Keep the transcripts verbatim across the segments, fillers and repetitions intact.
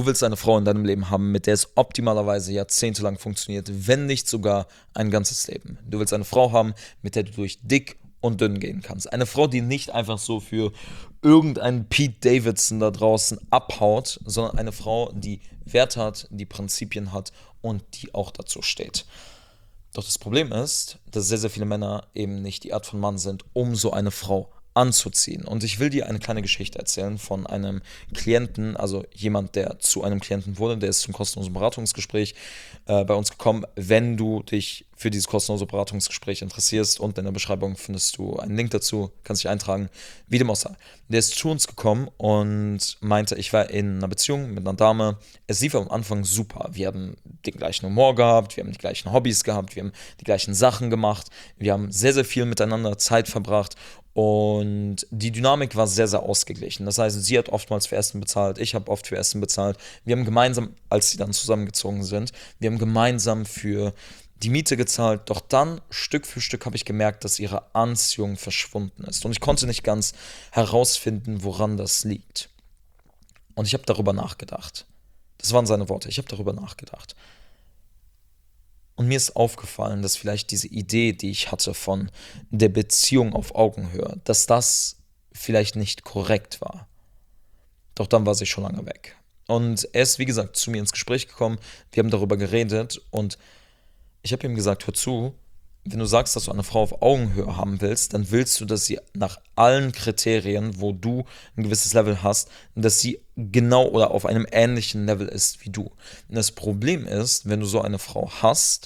Du willst eine Frau in deinem Leben haben, mit der es optimalerweise jahrzehntelang funktioniert, wenn nicht sogar ein ganzes Leben. Du willst eine Frau haben, mit der du durch dick und dünn gehen kannst. Eine Frau, die nicht einfach so für irgendeinen Pete Davidson da draußen abhaut, sondern eine Frau, die Wert hat, die Prinzipien hat und die auch dazu steht. Doch das Problem ist, dass sehr, sehr viele Männer eben nicht die Art von Mann sind, um so eine Frau anzuziehen. Und ich will dir eine kleine Geschichte erzählen von einem Klienten, also jemand, der zu einem Klienten wurde, der ist zum kostenlosen Beratungsgespräch äh, bei uns gekommen. Wenn du dich für dieses kostenlose Beratungsgespräch interessierst, und in der Beschreibung findest du einen Link dazu, kannst dich eintragen, wie dem auch sei. Der ist zu uns gekommen und meinte, ich war in einer Beziehung mit einer Dame. Es lief am Anfang super. Wir haben den gleichen Humor gehabt, wir haben die gleichen Hobbys gehabt, wir haben die gleichen Sachen gemacht, wir haben sehr, sehr viel miteinander Zeit verbracht. Und die Dynamik war sehr, sehr ausgeglichen. Das heißt, sie hat oftmals für Essen bezahlt, ich habe oft für Essen bezahlt. Wir haben gemeinsam, als sie dann zusammengezogen sind, wir haben gemeinsam für die Miete gezahlt. Doch dann, Stück für Stück, habe ich gemerkt, dass ihre Anziehung verschwunden ist. Und ich konnte nicht ganz herausfinden, woran das liegt. Und ich habe darüber nachgedacht. Das waren seine Worte. Ich habe darüber nachgedacht. Und mir ist aufgefallen, dass vielleicht diese Idee, die ich hatte von der Beziehung auf Augenhöhe, dass das vielleicht nicht korrekt war. Doch dann war sie schon lange weg. Und er ist, wie gesagt, zu mir ins Gespräch gekommen. Wir haben darüber geredet und ich habe ihm gesagt, hör zu, wenn du sagst, dass du eine Frau auf Augenhöhe haben willst, dann willst du, dass sie nach allen Kriterien, wo du ein gewisses Level hast, dass sie genau oder auf einem ähnlichen Level ist wie du. Und das Problem ist, wenn du so eine Frau hast,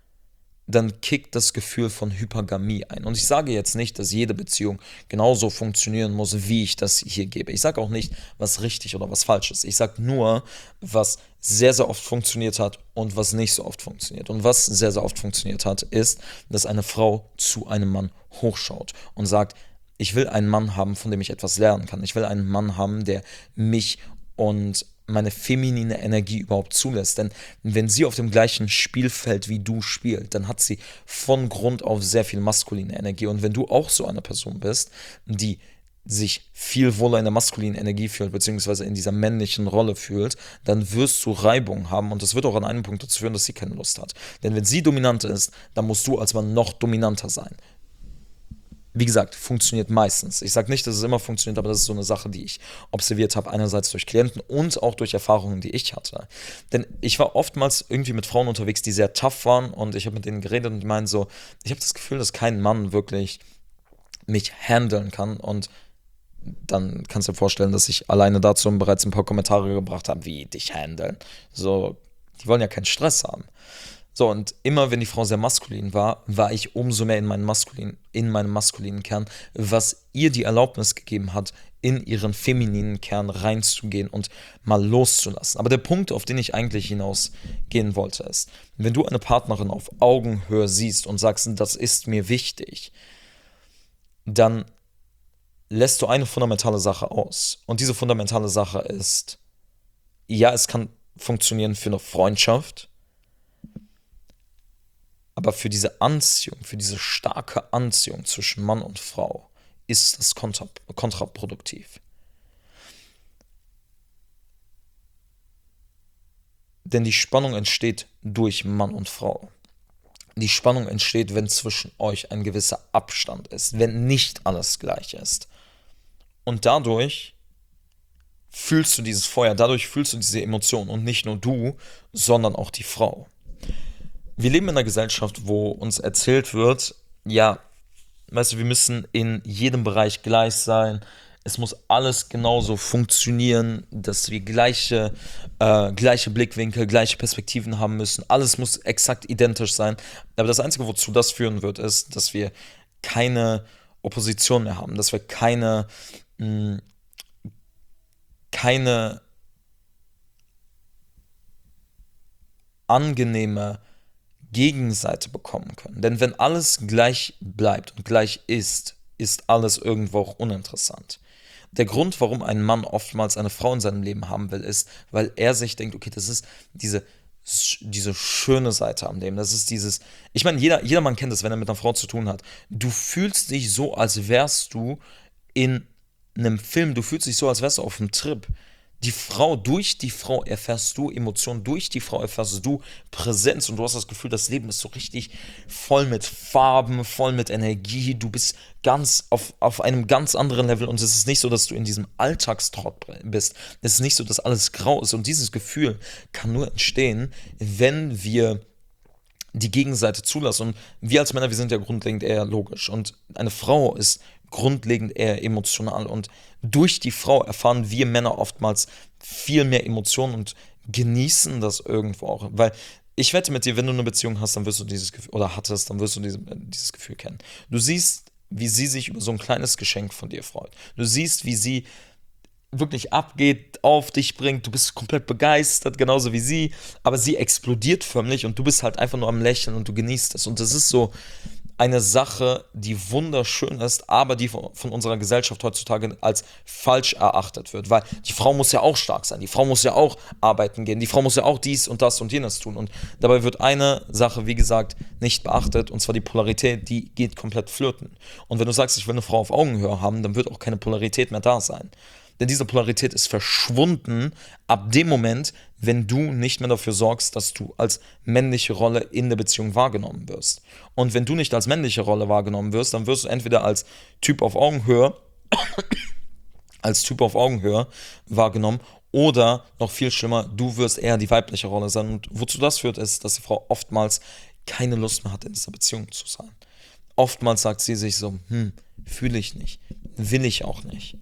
dann kickt das Gefühl von Hypergamie ein. Und ich sage jetzt nicht, dass jede Beziehung genauso funktionieren muss, wie ich das hier gebe. Ich sage auch nicht, was richtig oder was falsch ist. Ich sage nur, was sehr, sehr oft funktioniert hat und was nicht so oft funktioniert. Und was sehr, sehr oft funktioniert hat, ist, dass eine Frau zu einem Mann hochschaut und sagt, ich will einen Mann haben, von dem ich etwas lernen kann. Ich will einen Mann haben, der mich und meine feminine Energie überhaupt zulässt. Denn wenn sie auf dem gleichen Spielfeld wie du spielt, dann hat sie von Grund auf sehr viel maskuline Energie. Und wenn du auch so eine Person bist, die sich viel wohler in der maskulinen Energie fühlt, beziehungsweise in dieser männlichen Rolle fühlt, dann wirst du Reibung haben und das wird auch an einem Punkt dazu führen, dass sie keine Lust hat. Denn wenn sie dominant ist, dann musst du als Mann noch dominanter sein. Wie gesagt, funktioniert meistens. Ich sage nicht, dass es immer funktioniert, aber das ist so eine Sache, die ich observiert habe, einerseits durch Klienten und auch durch Erfahrungen, die ich hatte. Denn ich war oftmals irgendwie mit Frauen unterwegs, die sehr tough waren und ich habe mit denen geredet und die meinen so, ich habe das Gefühl, dass kein Mann wirklich mich handeln kann und dann kannst du dir vorstellen, dass ich alleine dazu bereits ein paar Kommentare gebracht habe, wie dich handeln. So, die wollen ja keinen Stress haben. So, und immer wenn die Frau sehr maskulin war, war ich umso mehr in, meinen maskulin, in meinem maskulinen Kern, was ihr die Erlaubnis gegeben hat, in ihren femininen Kern reinzugehen und mal loszulassen. Aber der Punkt, auf den ich eigentlich hinausgehen wollte, ist, wenn du eine Partnerin auf Augenhöhe siehst und sagst, das ist mir wichtig, dann lässt du eine fundamentale Sache aus. Und diese fundamentale Sache ist, ja, es kann funktionieren für eine Freundschaft, aber für diese Anziehung, für diese starke Anziehung zwischen Mann und Frau ist das kontra- kontraproduktiv. Denn die Spannung entsteht durch Mann und Frau. Die Spannung entsteht, wenn zwischen euch ein gewisser Abstand ist, wenn nicht alles gleich ist. Und dadurch fühlst du dieses Feuer, dadurch fühlst du diese Emotion und nicht nur du, sondern auch die Frau. Wir leben in einer Gesellschaft, wo uns erzählt wird, ja, weißt du, wir müssen in jedem Bereich gleich sein. Es muss alles genauso funktionieren, dass wir gleiche, äh, gleiche Blickwinkel, gleiche Perspektiven haben müssen. Alles muss exakt identisch sein. Aber das Einzige, wozu das führen wird, ist, dass wir keine Opposition mehr haben, dass wir keine, mh, keine angenehme Gegenseite bekommen können. Denn wenn alles gleich bleibt und gleich ist, ist alles irgendwo auch uninteressant. Der Grund, warum ein Mann oftmals eine Frau in seinem Leben haben will, ist, weil er sich denkt, okay, das ist diese, diese schöne Seite am Leben. Das ist dieses, ich meine, jeder, jeder Mann kennt das, wenn er mit einer Frau zu tun hat. Du fühlst dich so, als wärst du in einem Film, du fühlst dich so, als wärst du auf einem Trip. Die Frau, durch die Frau erfährst du Emotionen, durch die Frau erfährst du Präsenz und du hast das Gefühl, das Leben ist so richtig voll mit Farben, voll mit Energie. Du bist ganz auf, auf einem ganz anderen Level und es ist nicht so, dass du in diesem Alltagstrott bist. Es ist nicht so, dass alles grau ist und dieses Gefühl kann nur entstehen, wenn wir die Gegenseite zulassen. Und wir als Männer, wir sind ja grundlegend eher logisch. Und eine Frau ist grundlegend eher emotional. Und durch die Frau erfahren wir Männer oftmals viel mehr Emotionen und genießen das irgendwo auch. Weil ich wette mit dir, wenn du eine Beziehung hast, dann wirst du dieses Gefühl, oder hattest, dann wirst du diese, dieses Gefühl kennen. Du siehst, wie sie sich über so ein kleines Geschenk von dir freut. Du siehst, wie sie wirklich abgeht, auf dich bringt, du bist komplett begeistert, genauso wie sie, aber sie explodiert förmlich und du bist halt einfach nur am Lächeln und du genießt es. Und das ist so eine Sache, die wunderschön ist, aber die von, von unserer Gesellschaft heutzutage als falsch erachtet wird, weil die Frau muss ja auch stark sein, die Frau muss ja auch arbeiten gehen, die Frau muss ja auch dies und das und jenes tun und dabei wird eine Sache, wie gesagt, nicht beachtet und zwar die Polarität, die geht komplett flöten. Und wenn du sagst, ich will eine Frau auf Augenhöhe haben, dann wird auch keine Polarität mehr da sein. Denn diese Polarität ist verschwunden ab dem Moment, wenn du nicht mehr dafür sorgst, dass du als männliche Rolle in der Beziehung wahrgenommen wirst. Und wenn du nicht als männliche Rolle wahrgenommen wirst, dann wirst du entweder als Typ auf Augenhöhe, als Typ auf Augenhöhe wahrgenommen oder noch viel schlimmer, du wirst eher die weibliche Rolle sein. Und wozu das führt, ist, dass die Frau oftmals keine Lust mehr hat, in dieser Beziehung zu sein. Oftmals sagt sie sich so, hm, fühle ich nicht, will ich auch nicht.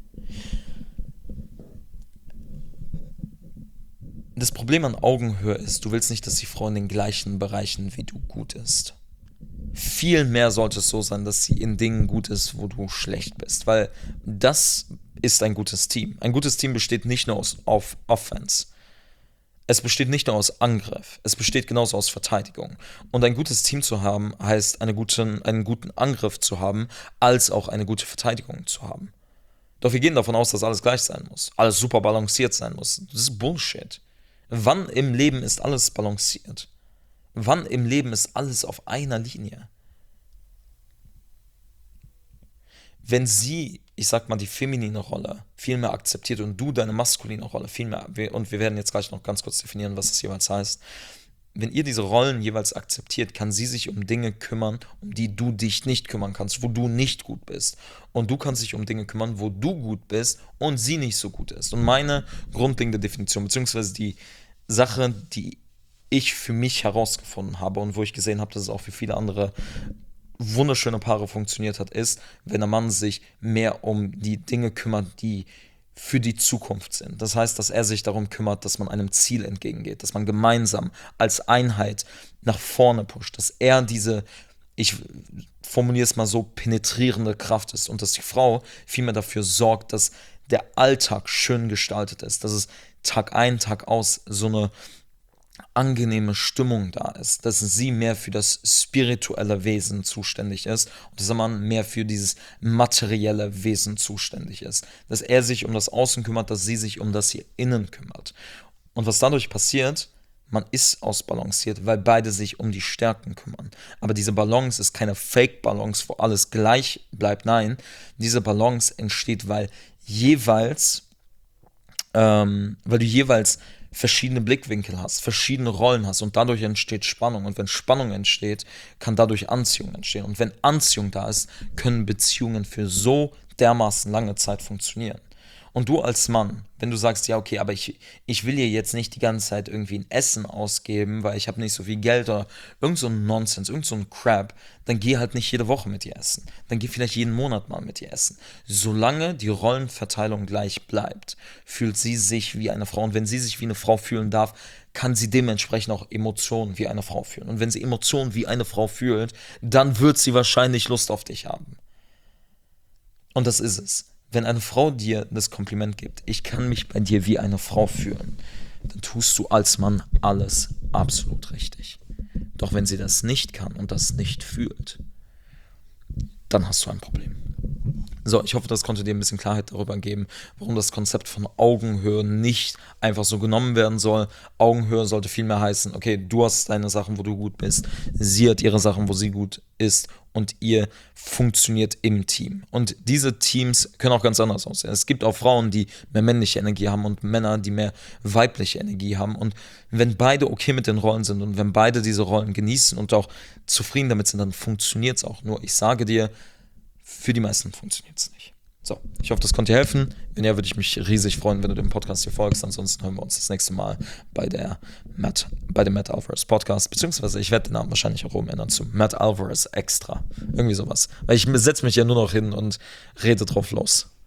Das Problem an Augenhöhe ist, du willst nicht, dass die Frau in den gleichen Bereichen wie du gut ist. Vielmehr sollte es so sein, dass sie in Dingen gut ist, wo du schlecht bist, weil das ist ein gutes Team. Ein gutes Team besteht nicht nur aus auf Offense. Es besteht nicht nur aus Angriff, es besteht genauso aus Verteidigung. Und ein gutes Team zu haben, heißt eine guten, einen guten Angriff zu haben, als auch eine gute Verteidigung zu haben. Doch wir gehen davon aus, dass alles gleich sein muss, alles super balanciert sein muss. Das ist Bullshit. Wann im Leben ist alles balanciert? Wann im Leben ist alles auf einer Linie? Wenn sie, ich sag mal, die feminine Rolle viel mehr akzeptiert und du deine maskuline Rolle viel mehr, und wir werden jetzt gleich noch ganz kurz definieren, was das jeweils heißt, wenn ihr diese Rollen jeweils akzeptiert, kann sie sich um Dinge kümmern, um die du dich nicht kümmern kannst, wo du nicht gut bist. Und du kannst dich um Dinge kümmern, wo du gut bist und sie nicht so gut ist. Und meine grundlegende Definition, beziehungsweise die Sache, die ich für mich herausgefunden habe und wo ich gesehen habe, dass es auch für viele andere wunderschöne Paare funktioniert hat, ist, wenn der Mann sich mehr um die Dinge kümmert, die für die Zukunft sind. Das heißt, dass er sich darum kümmert, dass man einem Ziel entgegengeht, dass man gemeinsam als Einheit nach vorne pusht, dass er diese, ich formuliere es mal so, penetrierende Kraft ist und dass die Frau vielmehr dafür sorgt, dass der Alltag schön gestaltet ist, dass es Tag ein, Tag aus so eine angenehme Stimmung da ist, dass sie mehr für das spirituelle Wesen zuständig ist und dass der Mann mehr für dieses materielle Wesen zuständig ist, dass er sich um das Außen kümmert, dass sie sich um das hier innen kümmert. Und was dadurch passiert, man ist ausbalanciert, weil beide sich um die Stärken kümmern. Aber diese Balance ist keine Fake-Balance, wo alles gleich bleibt. Nein, diese Balance entsteht, weil jeweils, ähm, weil du jeweils verschiedene Blickwinkel hast, verschiedene Rollen hast und dadurch entsteht Spannung. Und wenn Spannung entsteht, kann dadurch Anziehung entstehen. Und wenn Anziehung da ist, können Beziehungen für so dermaßen lange Zeit funktionieren. Und du als Mann, wenn du sagst, ja okay, aber ich, ich will hier jetzt nicht die ganze Zeit irgendwie ein Essen ausgeben, weil ich habe nicht so viel Geld oder irgend so ein Nonsens, irgend so ein Crap, dann geh halt nicht jede Woche mit ihr essen. Dann geh vielleicht jeden Monat mal mit ihr essen. Solange die Rollenverteilung gleich bleibt, fühlt sie sich wie eine Frau. Und wenn sie sich wie eine Frau fühlen darf, kann sie dementsprechend auch Emotionen wie eine Frau fühlen. Und wenn sie Emotionen wie eine Frau fühlt, dann wird sie wahrscheinlich Lust auf dich haben. Und das ist es. Wenn eine Frau dir das Kompliment gibt, ich kann mich bei dir wie eine Frau fühlen, dann tust du als Mann alles absolut richtig. Doch wenn sie das nicht kann und das nicht fühlt, dann hast du ein Problem. So, ich hoffe, das konnte dir ein bisschen Klarheit darüber geben, warum das Konzept von Augenhöhe nicht einfach so genommen werden soll. Augenhöhe sollte vielmehr heißen, okay, du hast deine Sachen, wo du gut bist, sie hat ihre Sachen, wo sie gut ist und ihr funktioniert im Team. Und diese Teams können auch ganz anders aussehen. Es gibt auch Frauen, die mehr männliche Energie haben und Männer, die mehr weibliche Energie haben. Und wenn beide okay mit den Rollen sind und wenn beide diese Rollen genießen und auch zufrieden damit sind, dann funktioniert es auch. Nur ich sage dir, für die meisten funktioniert es nicht. So, ich hoffe, das konnte dir helfen. Wenn ja, würde ich mich riesig freuen, wenn du dem Podcast hier folgst. Ansonsten hören wir uns das nächste Mal bei, der Matt, bei dem Matt Alvarez Podcast. Beziehungsweise ich werde den Namen wahrscheinlich auch umändern zu Matt Alvarez Extra. Irgendwie sowas. Weil ich setze mich ja nur noch hin und rede drauf los.